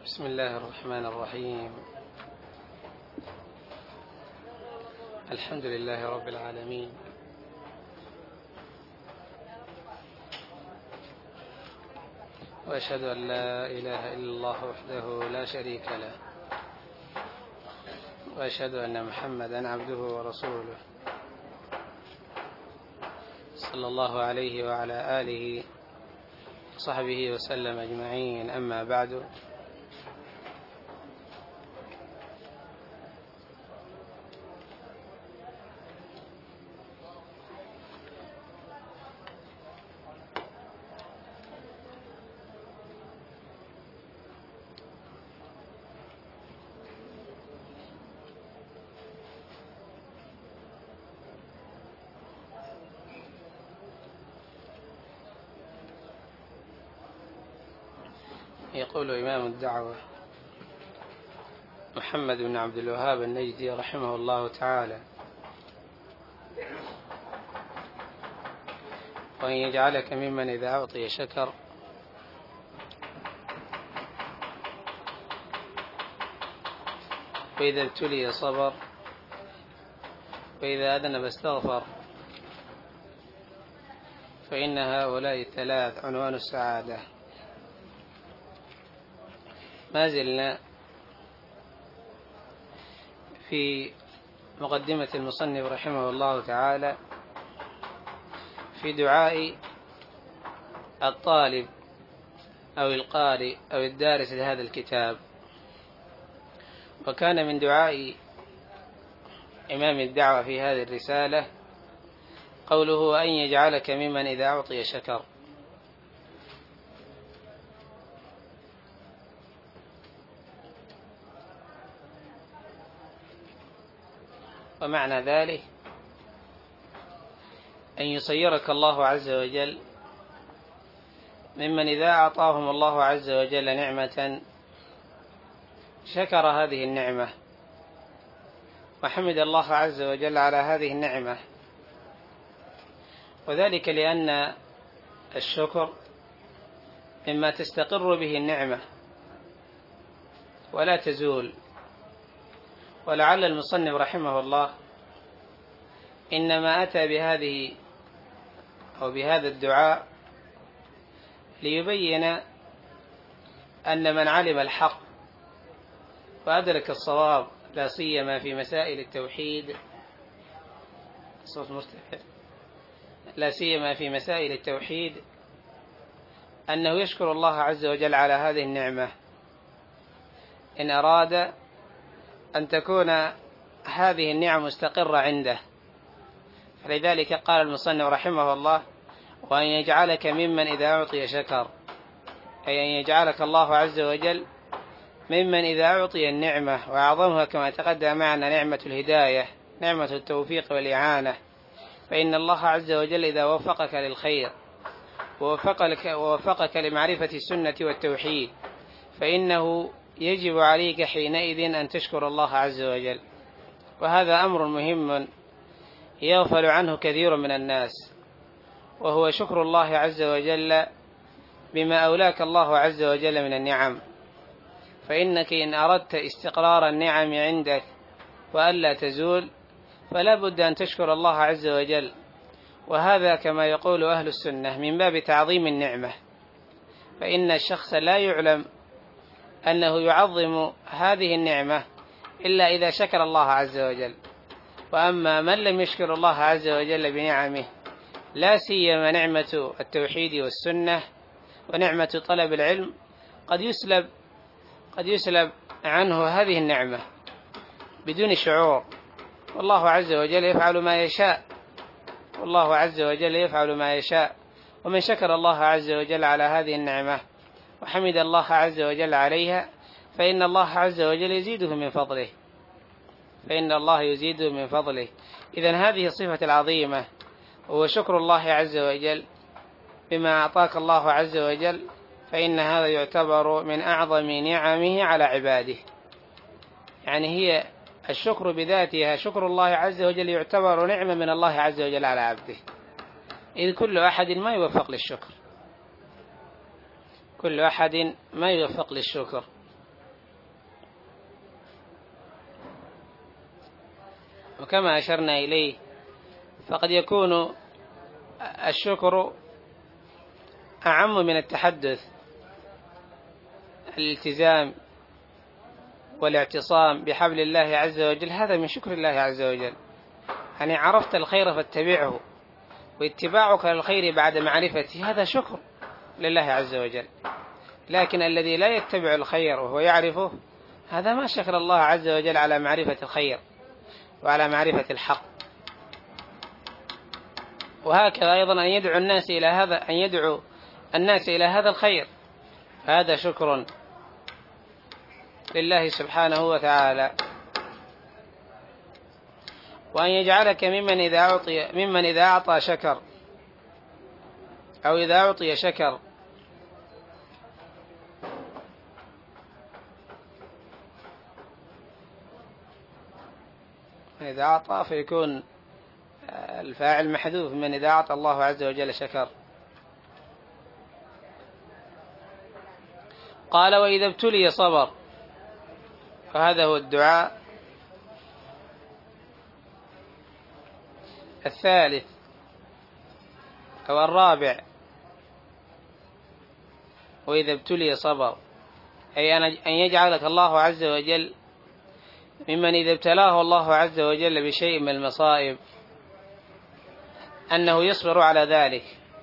بسم الله الرحمن الرحيم. الحمد لله رب العالمين، وأشهد أن لا إله إلا الله وحده لا شريك له، وأشهد أن محمدا عبده ورسوله صلى الله عليه وعلى آله وصحبه وسلم أجمعين. أما بعد، يقول إمام الدعوة محمد بن عبد الوهاب النجدي رحمه الله تعالى: وأن يجعلك ممن إذا أعطي شكر، وإذا ابتلي صبر، وإذا أذنب استغفر، فإن هؤلاء الثلاث عنوان السعادة. ما زلنا في مقدمة المصنف رحمه الله تعالى في دعاء الطالب أو القارئ أو الدارس لهذا الكتاب. وكان من دعاء إمام الدعوة في هذه الرسالة قوله: أن يجعلك ممن إذا أعطي شكر. ومعنى ذلك أن يصيرك الله عز وجل ممن إذا أعطاهم الله عز وجل نعمة شكر هذه النعمة وحمد الله عز وجل على هذه النعمة. وذلك لأن الشكر مما تستقر به النعمة ولا تزول. ولعل المصنف رحمه الله إنما أتى بهذه أو بهذا الدعاء ليبين أن من علم الحق وأدرك الصواب، لا سيما في مسائل التوحيد، لا سيما في مسائل التوحيد، أنه يشكر الله عز وجل على هذه النعمة إن أراد أن تكون هذه النعم مستقرة عنده. فلذلك قال المصنف رحمه الله: وأن يجعلك ممن إذا أعطي شكر، أي أن يجعلك الله عز وجل ممن إذا أعطي النعمة، وأعظمها كما تقدم معنا نعمة الهداية، نعمة التوفيق والإعانة. فإن الله عز وجل إذا وفقك للخير ووفقك لمعرفة السنة والتوحيد، فإنه يجب عليك حينئذ أن تشكر الله عز وجل. وهذا أمر مهم يغفل عنه كثير من الناس، وهو شكر الله عز وجل بما أولاك الله عز وجل من النعم. فإنك إن أردت استقرار النعم عندك وألا تزول فلا بد أن تشكر الله عز وجل. وهذا كما يقول أهل السنة من باب تعظيم النعمة، فإن الشخص لا يعلم أنه يعظم هذه النعمة إلا إذا شكر الله عز وجل. وأما من لم يشكر الله عز وجل بنعمه، لا سيما نعمة التوحيد والسنة ونعمة طلب العلم، قد يسلب عنه هذه النعمة بدون شعور. والله عز وجل يفعل ما يشاء، والله عز وجل يفعل ما يشاء. ومن شكر الله عز وجل على هذه النعمة وحمد الله عز وجل عليها فإن الله عز وجل يزيده من فضله، فإن الله يزيده من فضله. إذن هذه الصفة العظيمة هو شكر الله عز وجل بما أعطاك الله عز وجل، فإن هذا يعتبر من أعظم نعمه على عباده. يعني هي الشكر بذاتها، شكر الله عز وجل يعتبر نعمة من الله عز وجل على عبده، إذ كل أحد ما يوفق للشكر، كل أحد ما يوفق للشكر. وكما أشرنا إليه فقد يكون الشكر أعم من التحدث. الالتزام والاعتصام بحبل الله عز وجل هذا من شكر الله عز وجل، يعني عرفت الخير فاتبعه، واتباعك للخير بعد معرفته هذا شكر لله عز وجل. لكن الذي لا يتبع الخير وهو يعرفه هذا ما شكر الله عز وجل على معرفة الخير وعلى معرفة الحق. وهكذا أيضا أن يدعو الناس إلى هذا الخير، هذا شكر لله سبحانه وتعالى. وأن يجعلك ممن إذا أعطى شكر، أو إذا أعطي شكر. إذا أعطى فيكون الفاعل محذوف، من إذا أعطى الله عز وجل شكر. قال وإذا ابتلي صبر، فهذا هو الدعاء الثالث أو الرابع. وإذا ابتلي صبر، أي أن يجعلك الله عز وجل ممن إذا ابتلاه الله عز وجل بشيء من المصائب أنه يصبر على ذلك،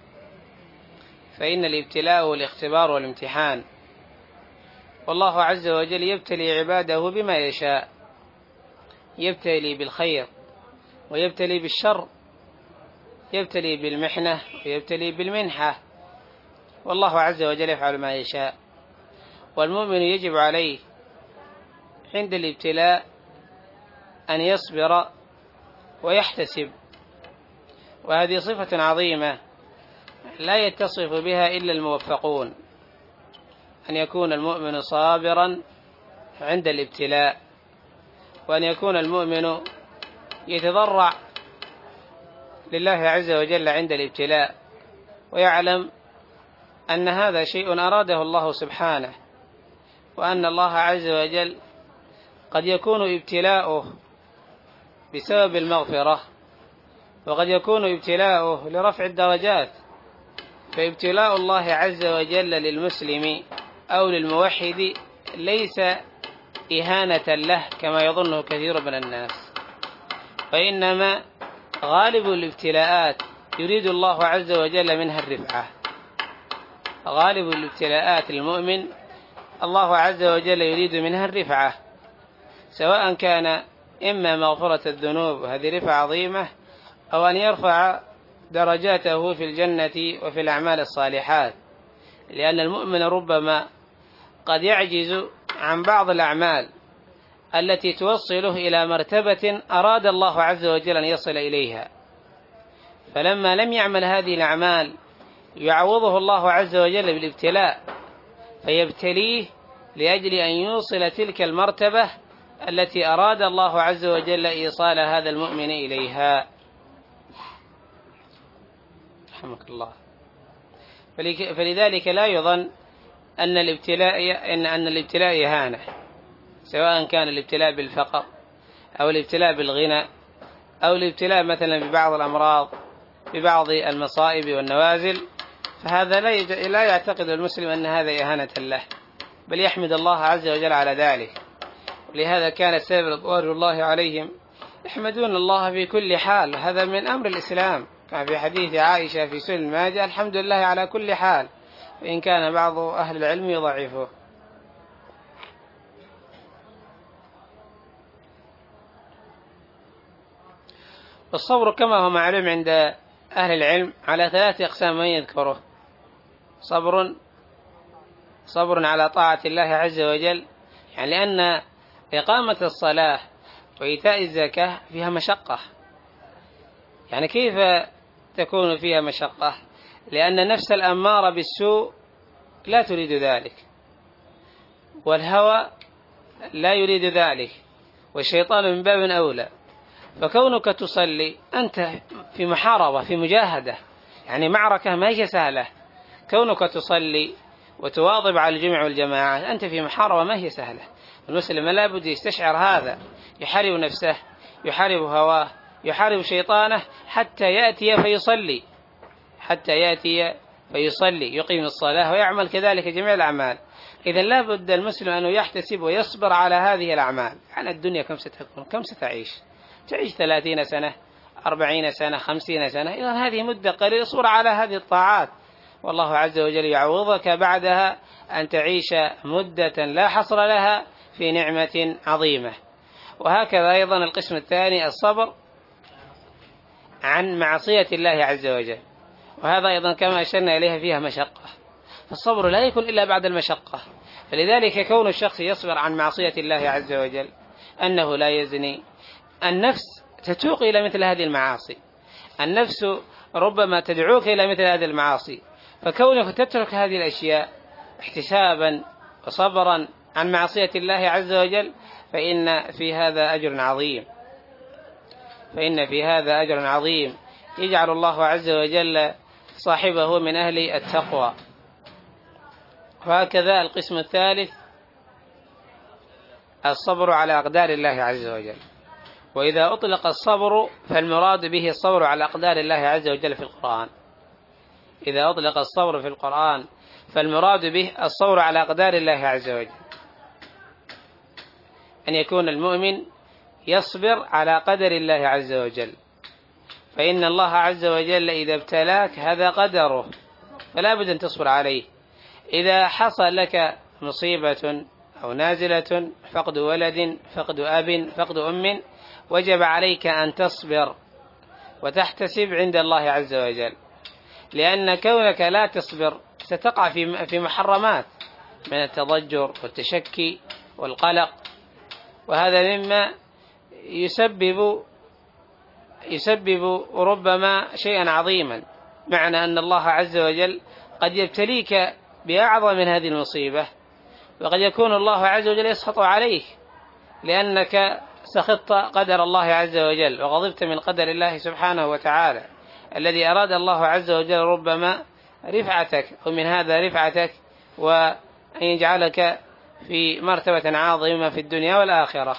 فإن الابتلاء هو الاختبار والامتحان، والله عز وجل يبتلي عباده بما يشاء، يبتلي بالخير ويبتلي بالشر، يبتلي بالمحنة ويبتلي بالمنحة، والله عز وجل يفعل ما يشاء. والمؤمن يجب عليه عند الابتلاء أن يصبر ويحتسب، وهذه صفة عظيمة لا يتصف بها إلا الموفقون، أن يكون المؤمن صابرا عند الابتلاء، وأن يكون المؤمن يتضرع لله عز وجل عند الابتلاء، ويعلم أن هذا شيء أراده الله سبحانه، وأن الله عز وجل قد يكون ابتلاؤه بسبب المغفرة، وقد يكون ابتلاؤه لرفع الدرجات. فابتلاء الله عز وجل للمسلم أو للموحد ليس إهانة له كما يظنه كثير من الناس، وإنما غالب الابتلاءات يريد الله عز وجل منها الرفعة. غالب الابتلاءات المؤمن الله عز وجل يريد منها الرفعة، سواء كان إما مغفرة الذنوب وهذه رفعة عظيمة، أو أن يرفع درجاته في الجنة وفي الأعمال الصالحات، لأن المؤمن ربما قد يعجز عن بعض الأعمال التي توصله إلى مرتبة أراد الله عز وجل أن يصل إليها، فلما لم يعمل هذه الأعمال يعوضه الله عز وجل بالابتلاء، فيبتليه لأجل أن يوصل تلك المرتبة التي أراد الله عز وجل إيصال هذا المؤمن إليها. رحمك الله. فلذلك لا يظن أن الابتلاء إهانة، سواء كان الابتلاء بالفقر أو الابتلاء بالغنى أو الابتلاء مثلا ببعض الأمراض، ببعض المصائب والنوازل، فهذا لا يعتقد المسلم أن هذا إهانة له، بل يحمد الله عز وجل على ذلك. ولهذا كان السلف رضوان الله عليهم يحمدون الله في كل حال، هذا من أمر الإسلام، كما في حديث عائشة في سنن ماجه: الحمد لله على كل حال، وإن كان بعض أهل العلم يضعفه. والصبر كما هو معلوم عند أهل العلم على 3 أقسام من يذكره: صبر على طاعة الله عز وجل، يعني لأن إقامة الصلاة وإيتاء الزكاة فيها مشقة. يعني كيف تكون فيها مشقة؟ لأن النفس الأمارة بالسوء لا تريد ذلك، والهوى لا يريد ذلك، والشيطان من باب أولى. فكونك تصلي أنت في محاربة، في مجاهدة، يعني معركة ما هي سهلة. كونك تصلي وتواظب على الجمع والجماعة أنت في محاربة ما هي سهلة. المسلم لا بد يستشعر هذا، يحرر نفسه، يحارب هواه، يحارب شيطانه حتى يأتي فيصلي يقيم الصلاة ويعمل كذلك جميع الأعمال. إذا لا بد المسلم أنه يحتسب ويصبر على هذه الأعمال. عن الدنيا كم ستكون، كم ستعيش؟ تعيش 30 سنة، 40 سنة، 50 سنة، إذا هذه مدة قليلة، اصبر على هذه الطاعات، والله عز وجل يعوضك بعدها أن تعيش مدة لا حصر لها في نعمة عظيمة. وهكذا أيضا القسم الثاني الصبر عن معصية الله عز وجل، وهذا أيضا كما أشرنا إليها فيها مشقة، فالصبر لا يكون إلا بعد المشقة. فلذلك كون الشخص يصبر عن معصية الله عز وجل، أنه لا يزني، النفس تتوق إلى مثل هذه المعاصي، النفس ربما تدعوك إلى مثل هذه المعاصي، فكونك تترك هذه الأشياء احتسابا وصبرا عن معصية الله عز وجل فإن في هذا أجر عظيم يجعل الله عز وجل صاحبه من أهل التقوى. وهكذا القسم الثالث الصبر على أقدار الله عز وجل. وإذا أطلق الصبر فالمراد به الصبر على أقدار الله عز وجل في القرآن. إذا أطلق الصبر في القرآن فالمراد به الصبر على أقدار الله عز وجل، أن يكون المؤمن يصبر على قدر الله عز وجل، فإن الله عز وجل إذا ابتلاك هذا قدره فلا بد أن تصبر عليه. إذا حصل لك مصيبة أو نازلة، فقد ولد، فقد أب، فقد أم، وجب عليك أن تصبر وتحتسب عند الله عز وجل، لأن كونك لا تصبر ستقع في محرمات من التضجر والتشكي والقلق، وهذا مما يسبب ربما شيئا عظيما، معنى أن الله عز وجل قد يبتليك بأعظم من هذه المصيبة، وقد يكون الله عز وجل يسخط عليك لأنك سخطت قدر الله عز وجل وغضبت من قدر الله سبحانه وتعالى، الذي أراد الله عز وجل ربما رفعتك أو من هذا رفعتك، وأن يجعلك في مرتبة عظيمة في الدنيا والآخرة.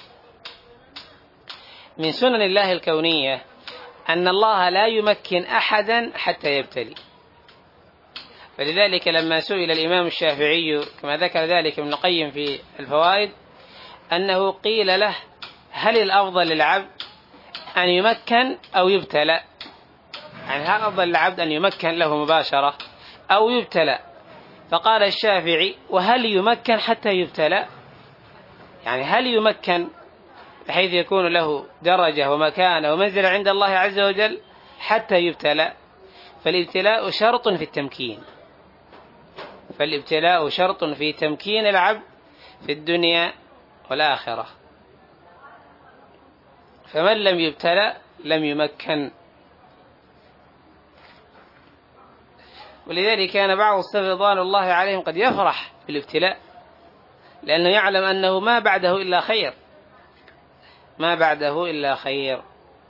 من سنن الله الكونية أن الله لا يمكن أحدا حتى يبتلي، فلذلك لما سئل الإمام الشافعي كما ذكر ذلك ابن القيم في الفوائد أنه قيل له: هل الأفضل للعبد أن يمكن أو يبتلى؟ يعني هل الأفضل للعبد أن يمكن له مباشرة أو يبتلى؟ فقال الشافعي: وهل يمكن حتى يبتلى؟ يعني هل يمكن بحيث يكون له درجة ومكانة ومنزلة عند الله عز وجل حتى يبتلى؟ فالابتلاء شرط في تمكين العبد في الدنيا والآخرة، فمن لم يبتلى لم يمكن. ولذلك كان بعض السلف رضوان الله عليهم قد يفرح بالابتلاء، لأنه يعلم أنه ما بعده إلا خير.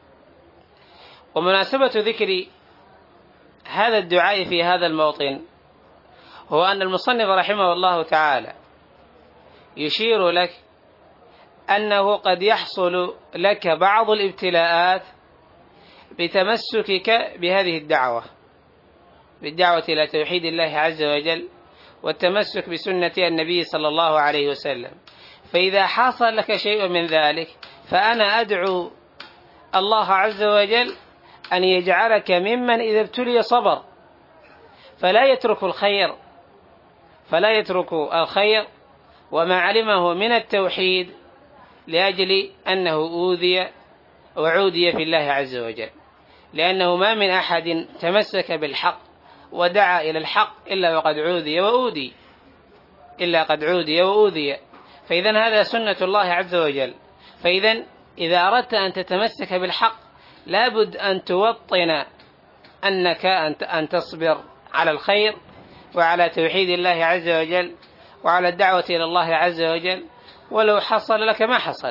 ومناسبة ذكر هذا الدعاء في هذا الموطن هو أن المصنف رحمه الله تعالى يشير لك أنه قد يحصل لك بعض الابتلاءات بتمسكك بهذه بالدعوة إلى توحيد الله عز وجل والتمسك بسنة النبي صلى الله عليه وسلم. فإذا حصل لك شيء من ذلك فأنا أدعو الله عز وجل أن يجعلك ممن إذا ابتلي صبر، فلا يترك الخير وما علمه من التوحيد لأجل أنه أوذي وعودي في الله عز وجل، لأنه ما من أحد تمسك بالحق ودعا إلى الحق إلا وقد عودي وأوذي. فإذا هذا سنة الله عز وجل. فإذا إذا أردت أن تتمسك بالحق لابد أن توطن أنك أن تصبر على الخير وعلى توحيد الله عز وجل وعلى الدعوة إلى الله عز وجل، ولو حصل لك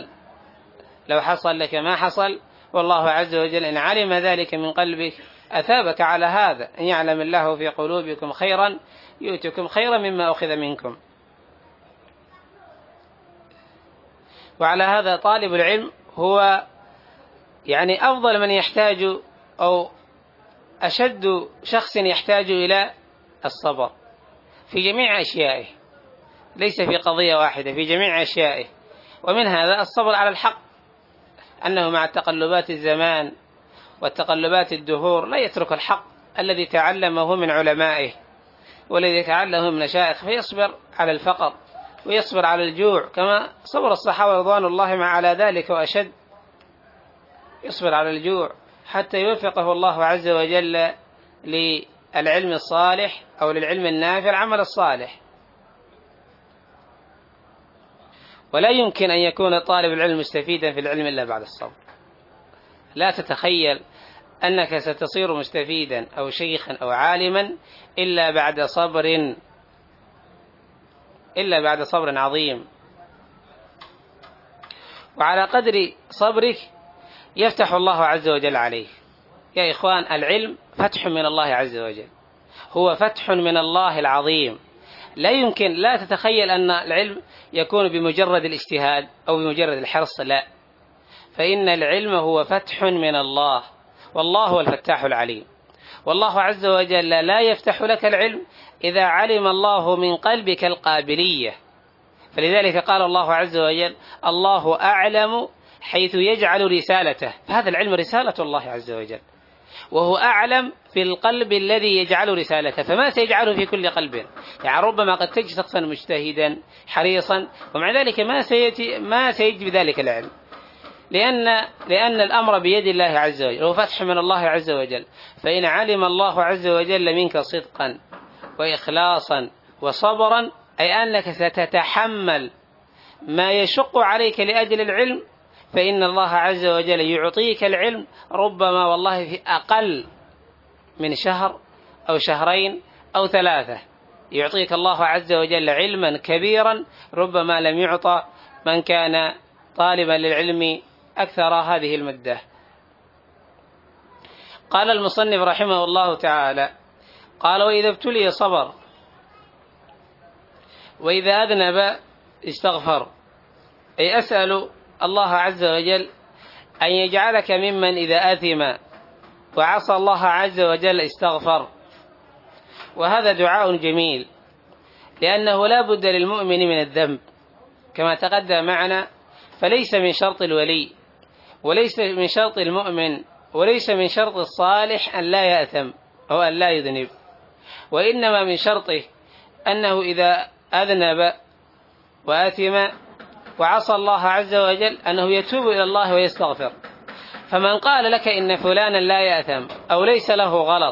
ما حصل، والله عز وجل إن علم ذلك من قلبك أثابك على هذا. إن يعلم الله في قلوبكم خيرا يؤتكم خيرا مما أخذ منكم. وعلى هذا طالب العلم هو يعني أفضل من يحتاج أو أشد شخص يحتاج إلى الصبر في جميع أشيائه، ليس في قضية واحدة، في جميع أشيائه. ومن هذا الصبر على الحق، أنه مع تقلبات الزمان وتقلبات الدهور لا يترك الحق الذي تعلمه من علمائه والذي تعلمه من مشايخ، فيصبر على الفقر ويصبر على الجوع كما صبر الصحابة رضوان الله مع على ذلك وأشد. يصبر على الجوع حتى يوفقه الله عز وجل للعلم الصالح أو للعلم النافع، العمل الصالح. ولا يمكن أن يكون طالب العلم مستفيدا في العلم إلا بعد الصبر. لا تتخيل أنك ستصير مستفيدا أو شيخا أو عالما إلا بعد صبر عظيم. وعلى قدر صبرك يفتح الله عز وجل عليه. يا إخوان، العلم فتح من الله عز وجل، هو فتح من الله العظيم. لا يمكن، لا تتخيل أن العلم يكون بمجرد الاجتهاد أو بمجرد الحرص، لا، فإن العلم هو فتح من الله، والله هو الفتاح العليم. والله عز وجل لا يفتح لك العلم إذا علم الله من قلبك القابلية. فلذلك قال الله عز وجل: الله أعلم حيث يجعل رسالته. فهذا العلم رسالة الله عز وجل، وهو أعلم في القلب الذي يجعل رسالته، فما سيجعله في كل قلب. يعني ربما قد تجد شخصا مجتهدا حريصا ومع ذلك ما سيجي بذلك العلم، لأن الأمر بيد الله عز وجل، هو فتح من الله عز وجل. فإن علم الله عز وجل منك صدقا وإخلاصا وصبرا، أي أنك ستتحمل ما يشق عليك لأجل العلم، فإن الله عز وجل يعطيك العلم ربما والله في أقل من شهر أو شهرين أو 3. يعطيك الله عز وجل علما كبيرا ربما لم يعطى من كان طالبا للعلم أكثر هذه المدة. قال المصنف رحمه الله تعالى: قال: وإذا ابتلي صبر، وإذا أذنب استغفر. أي أسأل الله عز وجل أن يجعلك ممن إذا أثم وعصى الله عز وجل استغفر. وهذا دعاء جميل، لأنه لا بد للمؤمن من الذنب كما تقدم معنا، فليس من شرط الولي وليس من شرط المؤمن وليس من شرط الصالح أن لا يأثم أو أن لا يذنب، وإنما من شرطه أنه إذا أذنب وآثم وعصى الله عز وجل أنه يتوب إلى الله ويستغفر. فمن قال لك إن فلانا لا يأثم أو ليس له غلط،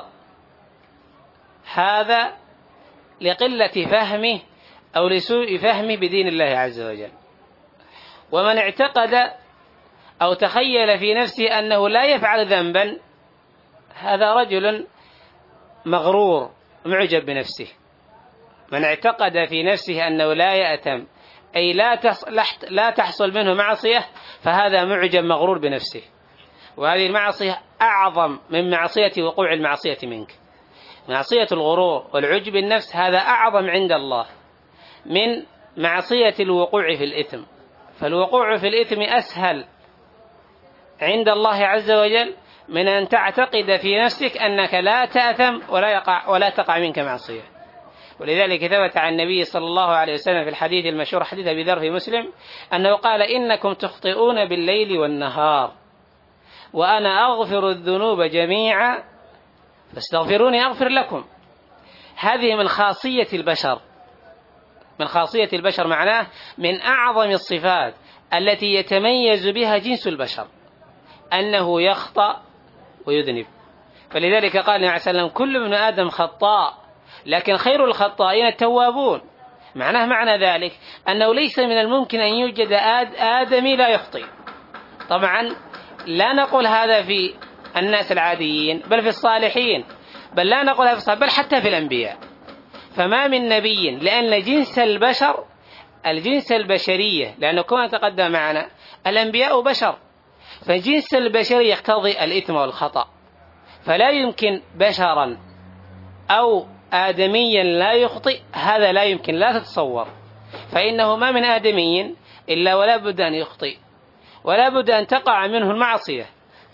هذا لقلة فهمه أو لسوء فهمه بدين الله عز وجل. ومن اعتقد أو تخيل في نفسه أنه لا يفعل ذنبا، هذا رجل مغرور معجب بنفسه. من اعتقد في نفسه أنه لا يأثم أي لا تحصل منه معصية، فهذا معجب مغرور بنفسه، وهذه المعصية أعظم من معصية وقوع المعصية منك. معصية الغرور والعجب بالنفس هذا أعظم عند الله من معصية الوقوع في الإثم. فالوقوع في الإثم أسهل عند الله عز وجل من أن تعتقد في نفسك أنك لا تأثم ولا تقع منك معصية. ولذلك ثبت عن النبي صلى الله عليه وسلم في الحديث المشهور حديث أبي ذر في مسلم أنه قال: إنكم تخطئون بالليل والنهار وأنا أغفر الذنوب جميعا فاستغفروني أغفر لكم. هذه من خاصية البشر، من خاصية البشر، معناه من أعظم الصفات التي يتميز بها جنس البشر أنه يخطأ ويذنب. فلذلك قال النبي عليه وسلم: كل ابن آدم خطاء لكن خير الخطائين التوابون. معنى ذلك أنه ليس من الممكن أن يوجد آدمي لا يخطئ. طبعا لا نقول هذا في الناس العاديين بل في الصالحين، بل لا نقول هذا في الصالحين بل حتى في الأنبياء. فما من نبي، لأن جنس البشر الجنس البشرية، لأنه كما تقدم معنا الأنبياء بشر، فجنس البشر يقتضي الإثم والخطأ، فلا يمكن بشرا أو آدميا لا يخطئ، هذا لا يمكن، لا تتصور. فإنه ما من آدمي إلا ولا بد أن يخطئ ولا بد أن تقع منه المعصية.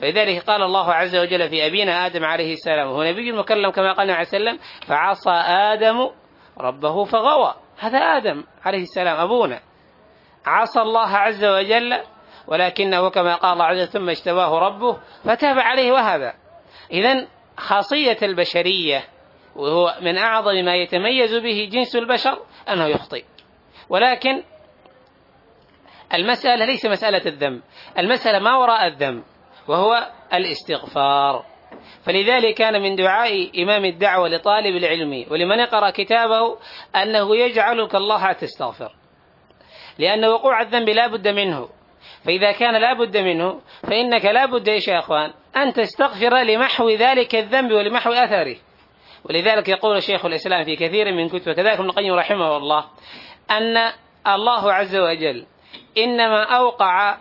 فلذلك قال الله عز وجل في أبينا آدم عليه السلام وهو نبي مكلم كما قال عليه وسلم: فعصى آدم ربه فغوى. هذا آدم عليه السلام أبونا، عصى الله عز وجل، ولكنه كما قال الله عز وجل: ثم اجتباه ربه فتاب عليه وهذا. إذن خاصية البشرية، وهو من أعظم ما يتميز به جنس البشر، أنه يخطئ. ولكن المسألة ليس مسألة الذنب، المسألة ما وراء الذنب، وهو الاستغفار. فلذلك كان من دعاء إمام الدعوة لطالب العلم ولمن يقرأ كتابه أنه يجعلك الله تستغفر، لأن وقوع الذنب لا بد منه. فإذا كان لا بد منه فإنك لا بد يا أخوان أن تستغفر لمحو ذلك الذنب ولمحو أثره. ولذلك يقول شيخ الإسلام في كثير من كتبه كذلك ابن القيم رحمه الله أن الله عز وجل إنما أوقع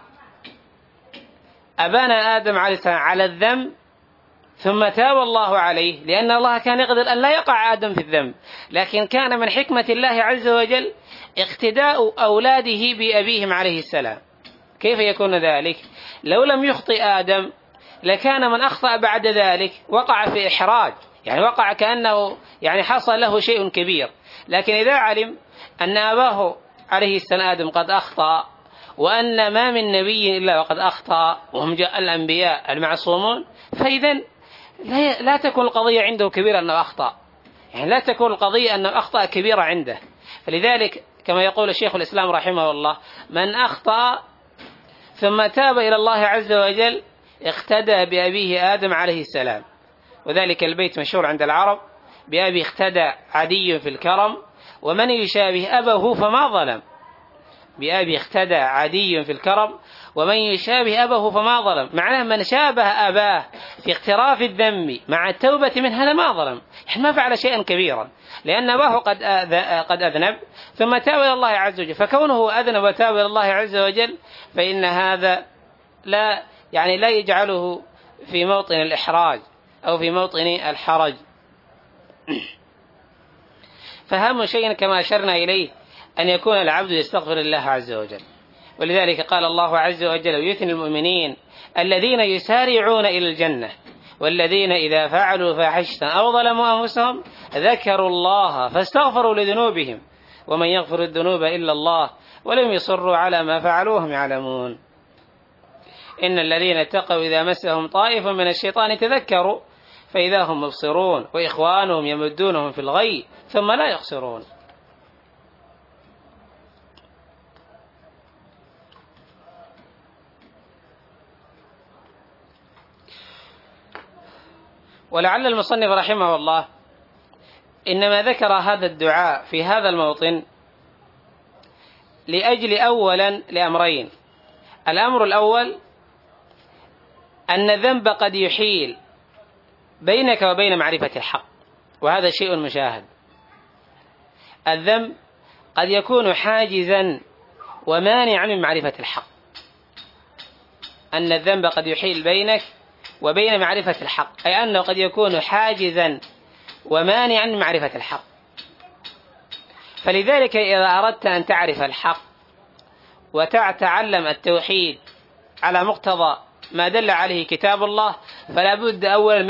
أبانا آدم عليه السلام على الذنب ثم تاب الله عليه، لأن الله كان يقدر أن لا يقع آدم في الذنب، لكن كان من حكمة الله عز وجل اقتداء أولاده بأبيهم عليه السلام. كيف يكون ذلك؟ لو لم يخطئ آدم لكان من أخطأ بعد ذلك وقع في إحراج، يعني وقع كأنه حصل له شيء كبير. لكن إذا علم أن أباه عليه السلام آدم قد أخطأ، وأن ما من نبي إلا وقد أخطأ، وهم جاء الأنبياء المعصومون، فإذا لا تكون القضية عنده كبيرة أنه أخطأ، لا تكون القضية أنه أخطأ كبيرة عنده. فلذلك كما يقول الشيخ الإسلام رحمه الله: من أخطأ ثم تاب إلى الله عز وجل اقتدى بأبيه آدم عليه السلام. وذلك البيت مشهور عند العرب: بأبي اقتدى عدي في الكرم ومن يشابه أبه فما ظلم. بأبي اقتدى عدي في الكرم ومن يشابه أبه فما ظلم، معناه من شابه أباه في اقتراف الذنب مع التوبة منه هذا ما ظلم، ما فعل شيئا كبيرا، لأن أباه قد أذنب ثم تاب إلى الله عز وجل. فكونه أذنب وتاب إلى الله عز وجل فإن هذا لا يجعله في موطن الإحراج أو في موطن الحرج. فهم شيء كما أشرنا إليه أن يكون العبد يستغفر الله عز وجل. ولذلك قال الله عز وجل ويثني المؤمنين الذين يسارعون إلى الجنة والذين إذا فعلوا فاحشة أو ظلموا أنفسهم ذكروا الله فاستغفروا لذنوبهم ومن يغفر الذنوب إلا الله ولم يصروا على ما فعلوا وهم يعلمون. إن الذين اتقوا إذا مسهم طائف من الشيطان تذكروا فإذا هم مبصرون وإخوانهم يمدونهم في الغي ثم لا يقصرون. ولعل المصنف رحمه الله إنما ذكر هذا الدعاء في هذا الموطن لأجل أولا لأمرين: الأمر الأول أن الذنب قد يحيل بينك وبين معرفة الحق، وهذا شيء مشاهد. الذنب قد يكون حاجزا ومانعا من معرفة الحق، أن الذنب قد يحيل بينك وبين معرفة الحق، أي أنه قد يكون حاجزا ومانعا من معرفة الحق. فلذلك إذا أردت أن تعرف الحق وتتعلم التوحيد على مقتضى ما دل عليه كتاب الله فلا بد أولا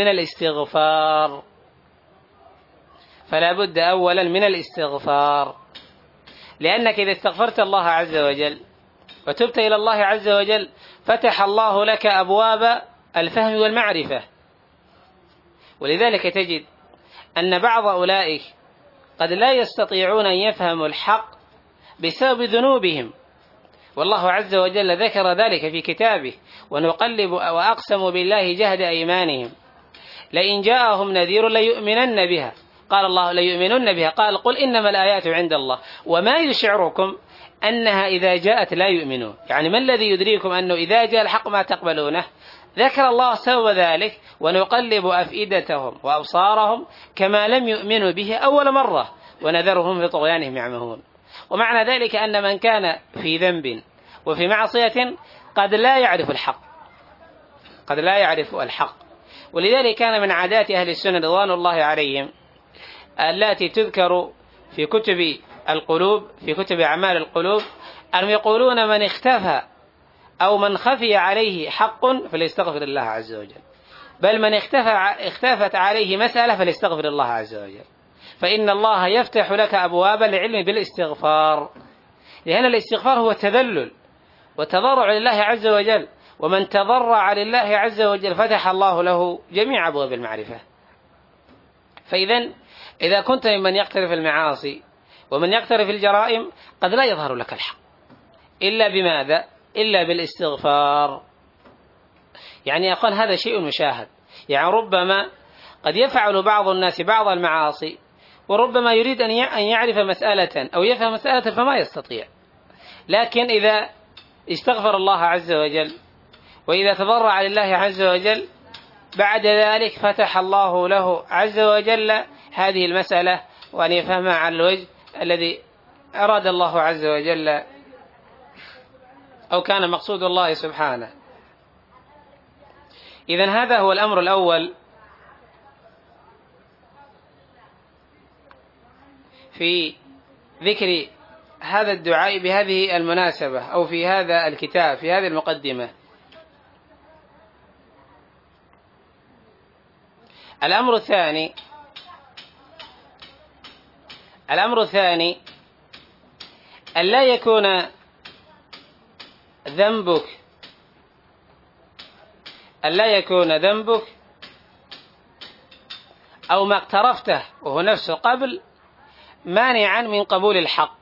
من الاستغفار، لأنك إذا استغفرت الله عز وجل وتبت إلى الله عز وجل فتح الله لك أبواب الفهم والمعرفة. ولذلك تجد أن بعض أولئك قد لا يستطيعون أن يفهموا الحق بسبب ذنوبهم، والله عز وجل ذكر ذلك في كتابه: ونقلب وأقسموا بالله جهد أيمانهم لئن جاءهم نذير ليؤمنن بها. قال الله ليؤمنن بها، قال قل إنما الآيات عند الله وما يشعركم أنها إذا جاءت لا يؤمنون. ما الذي يدريكم أنه إذا جاء الحق ما تقبلونه؟ ذكر الله سبب ذلك: ونقلب أفئدتهم وأبصارهم كما لم يؤمنوا به أول مرة ونذرهم في طغيانهم يعمهون. ومعنى ذلك أن من كان في ذنب وفي معصية قد لا يعرف الحق. ولذلك كان من عادات أهل السنة رضوان الله عليهم التي تذكر في كتب القلوب، في كتب أعمال القلوب، أنهم يقولون من اختفى أو من خفي عليه حق فليستغفر الله عز وجل، بل من اختفت عليه مسألة فليستغفر الله عز وجل، فإن الله يفتح لك أبواب العلم بالاستغفار، لأن الاستغفار هو التذلل والتضرع لله عز وجل، ومن تضرع لله عز وجل فتح الله له جميع أبواب المعرفة. إذا كنت ممن يقترف المعاصي ومن يقترف الجرائم قد لا يظهر لك الحق إلا بماذا؟ إلا بالاستغفار. يعني أقول هذا شيء مشاهد، يعني ربما قد يفعل بعض الناس بعض المعاصي، وربما يريد أن يعرف مسألة أو يفهم مسألة فما يستطيع، لكن إذا استغفر الله عز وجل وإذا تضرع لله عز وجل بعد ذلك فتح الله له عز وجل هذه المسألة وأن يفهمها على الوجه الذي أراد الله عز وجل أو كان مقصود الله سبحانه. إذن هذا هو الأمر الأول في ذكر هذا الدعاء بهذه المناسبة أو في هذا الكتاب في هذه المقدمة. الأمر الثاني ألا يكون ذنبك أو ما اقترفته وهو نفسه قبل مانعا من قبول الحق.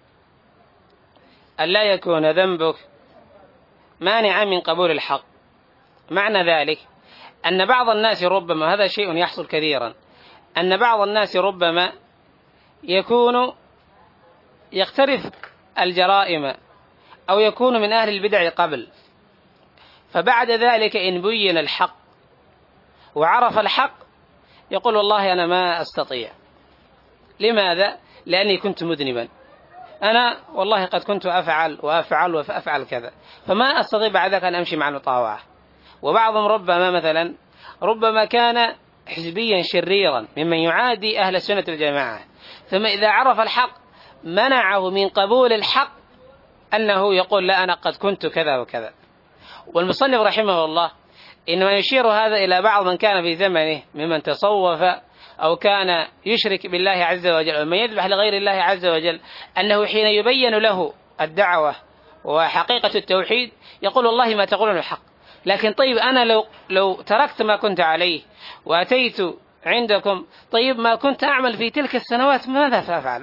ألا يكون ذنبك مانعا من قبول الحق، معنى ذلك أن بعض الناس ربما، هذا شيء يحصل كثيرا، أن بعض الناس ربما يكون يقترف الجرائم أو يكون من أهل البدع قبل، فبعد ذلك إن بين الحق وعرف الحق يقول والله أنا ما أستطيع. لماذا؟ لأني كنت مذنبا، أنا والله قد كنت أفعل كذا، فما أستطيع بعد ذلك أن أمشي مع المطاوعة. وبعضهم ربما كان حزبيا شريرا ممن يعادي أهل السنة الجماعة، ثم إذا عرف الحق منعه من قبول الحق أنه يقول لا أنا قد كنت كذا وكذا. والمصنف رحمه الله إنما يشير هذا إلى بعض من كان في زمنه ممن تصوف أو كان يشرك بالله عز وجل ومن يذبح لغير الله عز وجل، أنه حين يبين له الدعوة وحقيقة التوحيد يقول والله ما تقولون الحق، لكن طيب أنا لو تركت ما كنت عليه وأتيت عندكم، طيب ما كنت أعمل في تلك السنوات ماذا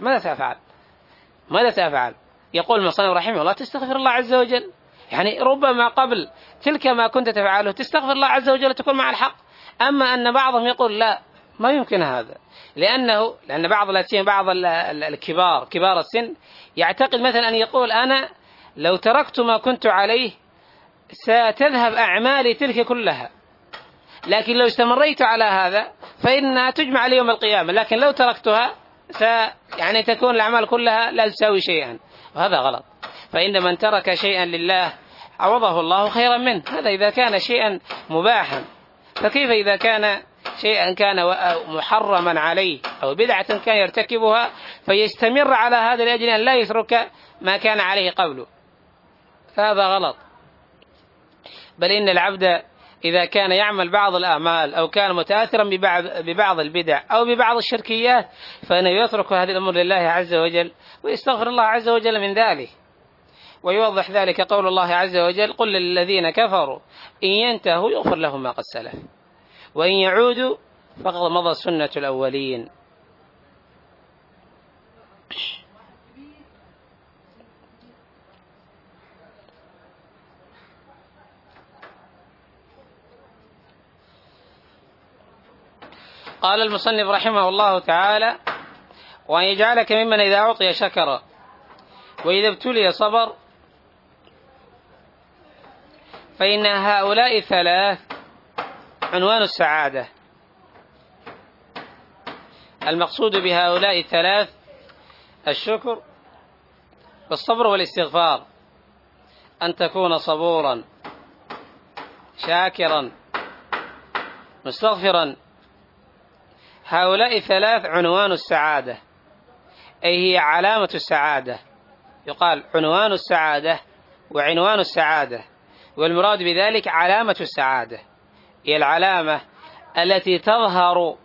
سأفعل؟ يقول المصنف رحمه الله تستغفر الله عز وجل، يعني ربما قبل تلك ما كنت تفعله تستغفر الله عز وجل تكون مع الحق. أما أن بعضهم يقول لا ما يمكن هذا، لأن بعض الكبار كبار السن يعتقد مثلا أن يقول أنا لو تركت ما كنت عليه ستذهب أعمالي تلك كلها، لكن لو استمريت على هذا فإنها تجمع لي يوم القيامة، لكن لو تركتها يعني تكون الأعمال كلها لا تساوي شيئا، وهذا غلط. فإن من ترك شيئا لله عوضه الله خيرا منه، هذا إذا كان شيئا مباحا، فكيف إذا كان شيئا كان محرما عليه أو بدعة كان يرتكبها فيستمر على هذا لأجل أن لا يترك ما كان عليه قبله، فهذا غلط. بل إن العبد إذا كان يعمل بعض الأعمال أو كان متأثرا ببعض البدع أو ببعض الشركيات فإنه يترك هذه الأمور لله عز وجل ويستغفر الله عز وجل من ذلك. ويوضح ذلك قول الله عز وجل قل للذين كفروا إن ينتهوا يغفر لهم ما قد سلف وإن يعودوا فقد مضى سنة الأولين. قال المصنف رحمه الله تعالى وأن يجعلك ممن إذا أعطي شكر وإذا ابتلي صبر، فإن هؤلاء الثلاث عنوان السعادة. المقصود بهؤلاء الثلاث الشكر والصبر والاستغفار، أن تكون صبورا شاكرا مستغفرا. هؤلاء الثلاث عنوان السعادة، أي هي علامة السعادة، يقال عنوان السعادة وعنوان السعادة، والمراد بذلك علامة السعادة، هي العلامة التي تظهر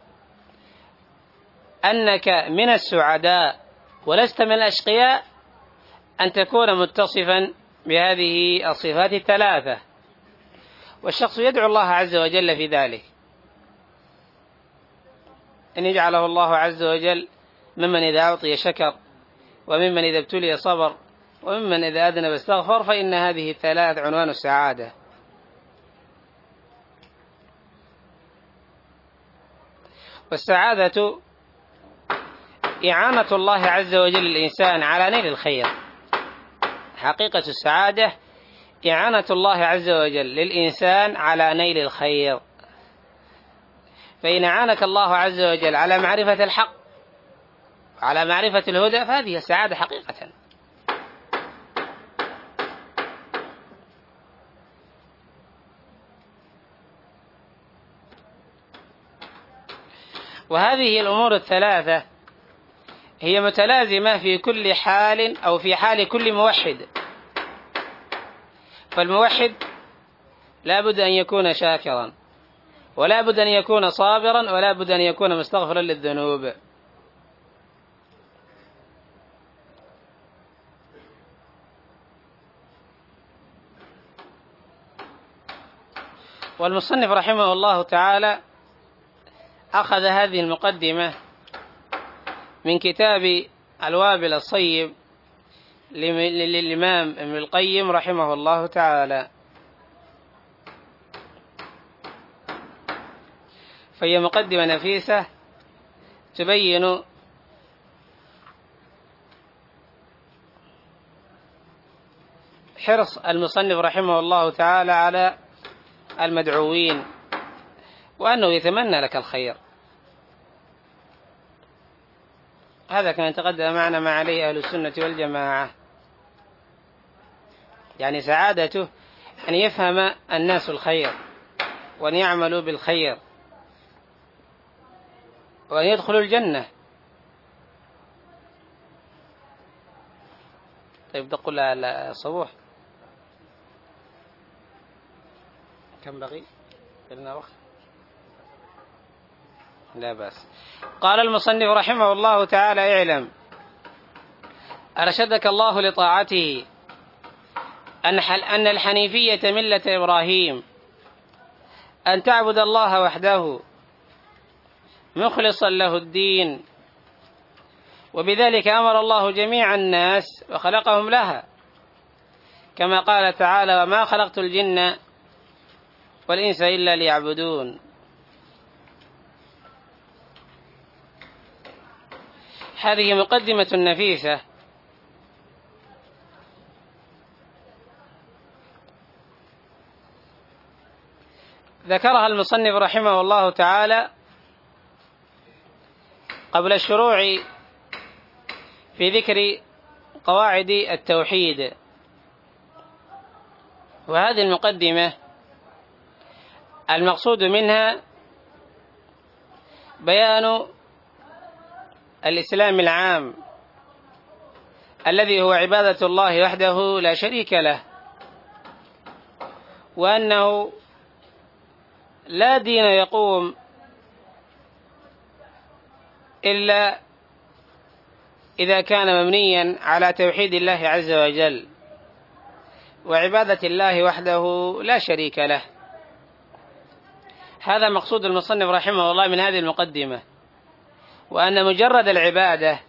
أنك من السعداء ولست من الأشقياء، أن تكون متصفا بهذه الصفات الثلاثة. والشخص يدعو الله عز وجل في ذلك أن يجعله الله عز وجل ممن إذا أعطي شكر، وممن إذا ابتلي صبر، وممن إذا أذنب استغفر، فإن هذه الثلاث عنوان السعادة. والسعادة إعانة الله عز وجل الإنسان على نيل الخير. حقيقة السعادة إعانة الله عز وجل للإنسان على نيل الخير. فإن أعانك الله عز وجل على معرفة الحق وعلى معرفة الهدى فهذه السعادة حقيقة. وهذه الأمور الثلاثة هي متلازمة في كل حال أو في حال كل موحد. فالموحد لا بد أن يكون شاكرا، ولا بد أن يكون صابرا، ولا بد أن يكون مستغفرا للذنوب. والمصنف رحمه الله تعالى أخذ هذه المقدمة من كتاب الوابل الصيب للإمام ابن القيم رحمه الله تعالى، فهي مقدمة نفيسة تبين حرص المصنف رحمه الله تعالى على المدعوين، وأنه يتمنى لك الخير. هذا كان يتقدم معنا ما عليه أهل السنة والجماعة، يعني سعادته أن يفهم الناس الخير، وأن يعملوا بالخير، وأن يدخلوا الجنة. طيب دقوا الصبوح كم بقي؟ قلنا وقت لا بأس. قال المصنف رحمه الله تعالى: اعلم أرشدك الله لطاعته أن الحنيفية ملة إبراهيم، أن تعبد الله وحده مخلصا له الدين، وبذلك أمر الله جميع الناس وخلقهم لها، كما قال تعالى: وما خلقت الجن والإنس إلا ليعبدون. هذه مقدمة نفيسة ذكرها المصنف رحمه الله تعالى قبل الشروع في ذكر قواعد التوحيد. وهذه المقدمة المقصود منها بيان الإسلام العام الذي هو عبادة الله وحده لا شريك له، وأنه لا دين يقوم إلا إذا كان مبنيا على توحيد الله عز وجل وعبادة الله وحده لا شريك له. هذا مقصود المصنف رحمه الله من هذه المقدمة، وأن مجرد العبادة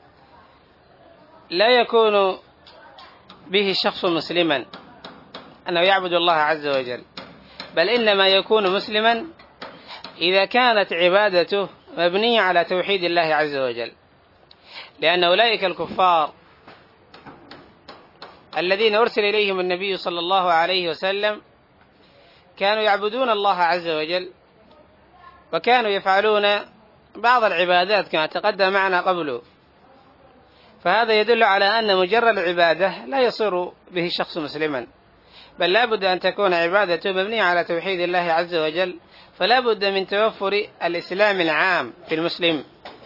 لا يكون به الشخص مسلما أنه يعبد الله عز وجل، بل إنما يكون مسلما إذا كانت عبادته مبنية على توحيد الله عز وجل. لأن أولئك الكفار الذين أرسل إليهم النبي صلى الله عليه وسلم كانوا يعبدون الله عز وجل، وكانوا يفعلون بعض العبادات كما تقدم معنا قبله. فهذا يدل على أن مجرد العبادة لا يصير به الشخص مسلما، بل لا بد أن تكون عبادته مبنية على توحيد الله عز وجل، فلا بد من توفر الإسلام العام في المسلم.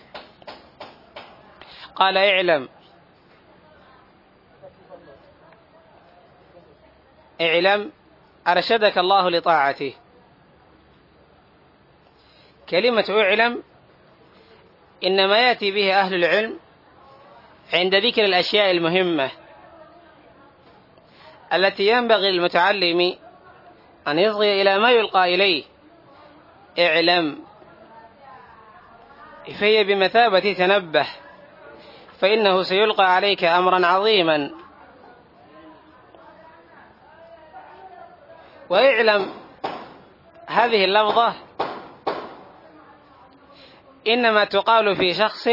قال: اعلم اعلم أرشدك الله لطاعته. كلمة اعلم إنما يأتي به أهل العلم عند ذكر الأشياء المهمة التي ينبغي للمتعلم أن يصغي إلى ما يلقى إليه. اعلم، فهي بمثابة تنبه، فإنه سيلقى عليك أمرا عظيما. واعلم هذه اللفظة إنما تقال في شخص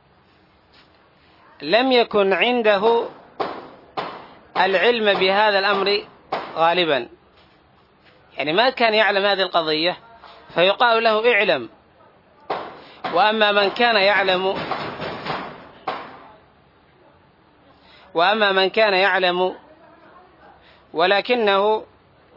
لم يكن عنده العلم بهذا الأمر غالبا، يعني ما كان يعلم هذه القضية فيقال له اعلم. وأما من كان يعلم ولكنه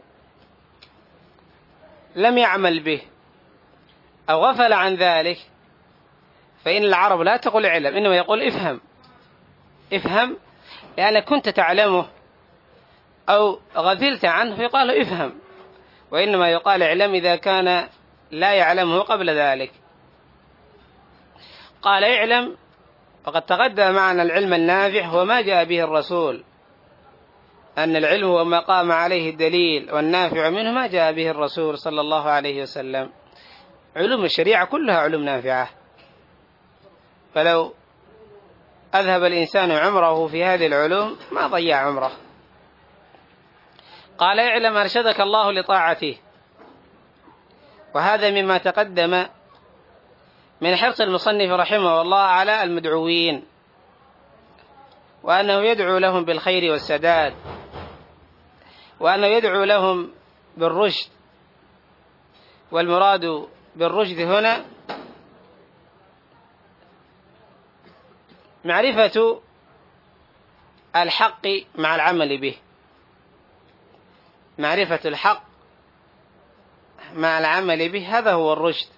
لم يعمل به أو غفل عن ذلك، فإن العرب لا تقول اعلم، إنما يقول افهم. افهم لأنك كنت تعلمه أو غفلت عنه فيقال له افهم، وإنما يقال اعلم إذا كان لا يعلمه قبل ذلك. قال اعلم، وقد تقدم معنا العلم النافع هو ما جاء به الرسول، أن العلم هو ما قام عليه الدليل، والنافع منه ما جاء به الرسول صلى الله عليه وسلم. علوم الشريعة كلها علوم نافعة، فلو أذهب الإنسان عمره في هذه العلوم ما ضيع عمره. قال اعلم أرشدك الله لطاعته، وهذا مما تقدم من حرص المصنف رحمه الله على المدعوين، وأنه يدعو لهم بالخير والسداد، وأنه يدعو لهم بالرشد. والمراد بالرشد هنا معرفة الحق مع العمل به، معرفة الحق مع العمل به، هذا هو الرشد.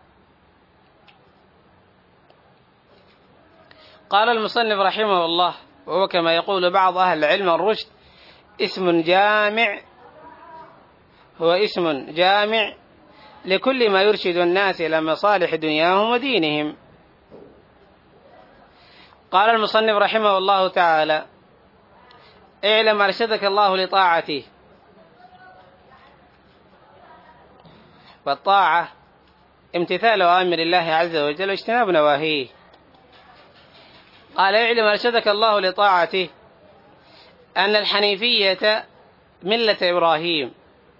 قال المصنف رحمه الله، وهو كما يقول بعض أهل العلم الرشد اسم جامع، هو اسم جامع لكل ما يرشد الناس إلى مصالح دنياهم ودينهم. قال المصنف رحمه الله تعالى اعلم أرشدك الله لطاعته. والطاعة امتثال أوامر الله عز وجل واجتناب نواهيه. قال اعلم أرشدك الله لطاعته أن الحنيفية ملة إبراهيم،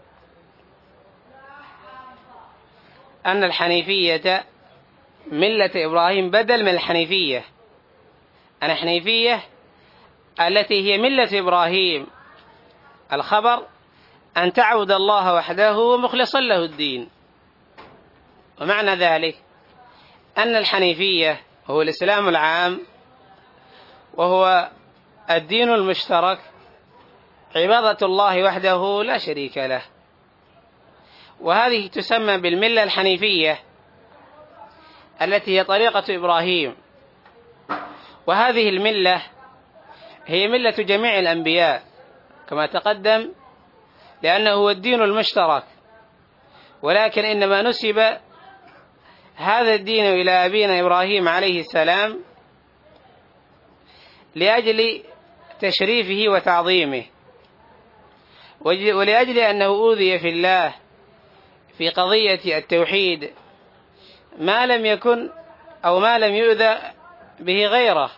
أن الحنيفية ملة إبراهيم بدل من الحنيفية. الحنيفية التي هي ملة إبراهيم، الخبر أن تعبد الله وحده مخلصا له الدين. ومعنى ذلك أن الحنيفية هو الإسلام العام، وهو الدين المشترك، عبادة الله وحده لا شريك له. وهذه تسمى بالملة الحنيفية التي هي طريقة إبراهيم. وهذه الملة هي ملة جميع الأنبياء كما تقدم، لأنه هو الدين المشترك، ولكن إنما نسب هذا الدين إلى أبينا إبراهيم عليه السلام لأجل تشريفه وتعظيمه، ولأجل أنه أوذي في الله في قضية التوحيد ما لم يكن أو ما لم يؤذى به غيره.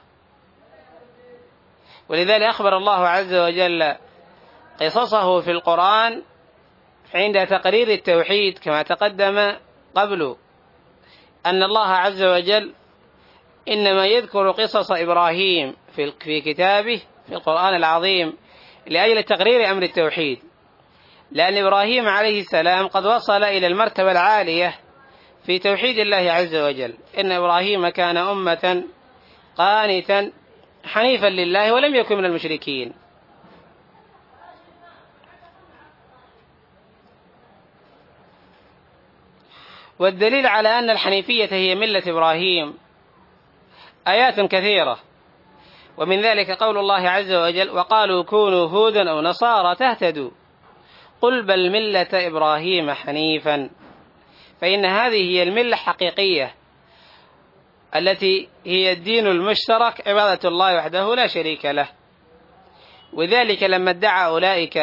ولذلك أخبر الله عز وجل قصصه في القرآن عند تقرير التوحيد كما تقدم قبل، أن الله عز وجل إنما يذكر قصص إبراهيم في كتابه في القرآن العظيم لأجل تقرير أمر التوحيد، لأن إبراهيم عليه السلام قد وصل إلى المرتبة العالية في توحيد الله عز وجل. إن إبراهيم كان أمة قانتا حنيفا لله ولم يكن من المشركين. والدليل على أن الحنيفية هي ملة إبراهيم آيات كثيرة، ومن ذلك قول الله عز وجل وقالوا كونوا هودا أو نصارى تهتدوا. قل بل ملة إبراهيم حنيفا، فإن هذه هي الملة الحقيقية التي هي الدين المشترك، عبادة الله وحده لا شريك له. وذلك لما ادعى أولئك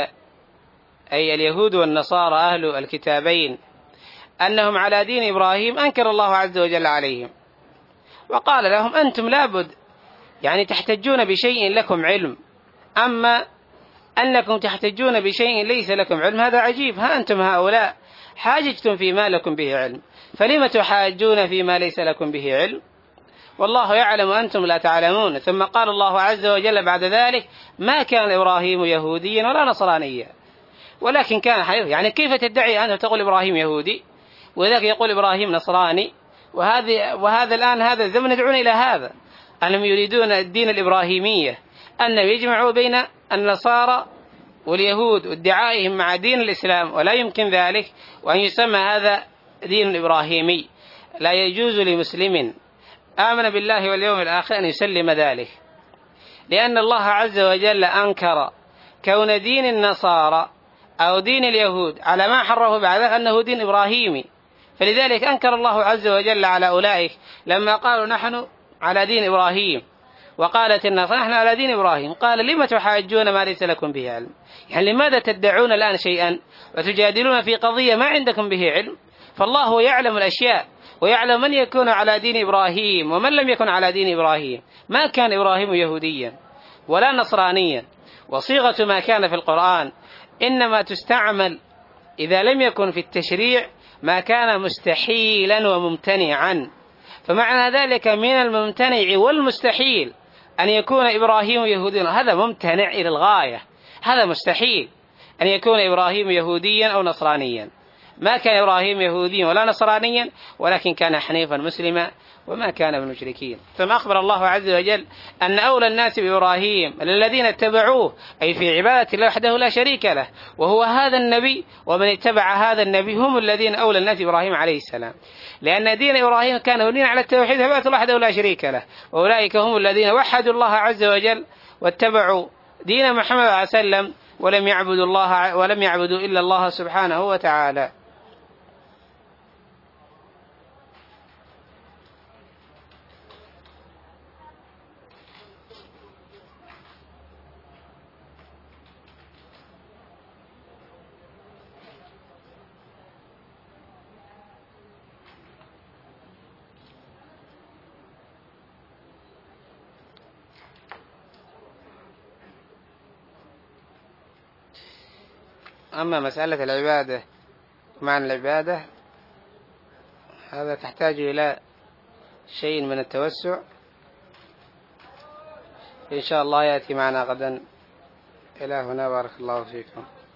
أي اليهود والنصارى أهل الكتابين أنهم على دين إبراهيم، أنكر الله عز وجل عليهم وقال لهم أنتم لابد يعني تحتجون بشيء لكم علم، أما أنكم تحتجون بشيء ليس لكم علم هذا عجيب. ها أنتم هؤلاء حاججتم فيما لكم به علم، فلم تحاجون فيما ليس لكم به علم؟ والله يعلم وأنتم لا تعلمون. ثم قال الله عز وجل بعد ذلك ما كان إبراهيم يهوديا ولا نصرانيا ولكن كان حنيفا. يعني كيف تدعي أنت تقول إبراهيم يهودي وذاك يقول إبراهيم نصراني؟ وهذا الآن هذا الزمن يدعون إلى هذا، أنهم يريدون الدين الإبراهيمية، أن يجمعوا بين النصارى واليهود وادعائهم مع دين الإسلام، ولا يمكن ذلك، وأن يسمى هذا دين إبراهيمي. لا يجوز لمسلم آمن بالله واليوم الآخر أن يسلم ذلك، لأن الله عز وجل أنكر كون دين النصارى أو دين اليهود على ما حرفه بعد أنه دين إبراهيمي. فلذلك أنكر الله عز وجل على أولئك لما قالوا نحن على دين إبراهيم، وقالت النصارى نحن على دين إبراهيم، قال لم تحاجون ما ليس لكم به علم؟ يعني لماذا تدعون الآن شيئا وتجادلون في قضية ما عندكم به علم؟ فالله يعلم الأشياء ويعلم من يكون على دين إبراهيم ومن لم يكن على دين إبراهيم. ما كان إبراهيم يهوديا ولا نصرانيا، وصيغة ما كان في القرآن إنما تستعمل إذا لم يكن في التشريع ما كان مستحيلا وممتنعا. فمعنى ذلك من الممتنع والمستحيل أن يكون إبراهيم يهوديا، هذا ممتنع إلى الغاية، هذا مستحيل أن يكون إبراهيم يهوديا أو نصرانيا. ما كان إبراهيم يهوديا ولا نصرانيا ولكن كان حنيفا مسلما وما كان من المشركين. ثم أخبر الله عز وجل أن أولى الناس بإبراهيم الذين اتبعوه، أي في عبادة الله وحده لا شريك له، وهو هذا النبي ومن اتبع هذا النبي هم الذين أولى الناس بإبراهيم عليه السلام، لأن دين إبراهيم كان مبنيا على التوحيد عبادة الله وحده لا شريك له، وأولئك هم الذين وحدوا الله عز وجل واتبعوا دين محمد صلى الله عليه وسلم ولم يعبدوا إلا الله سبحانه وتعالى. أما مسألة العبادة معنى العبادة هذا تحتاج إلى شيء من التوسع، إن شاء الله يأتي معنا غدا. إلى هنا، بارك الله فيكم.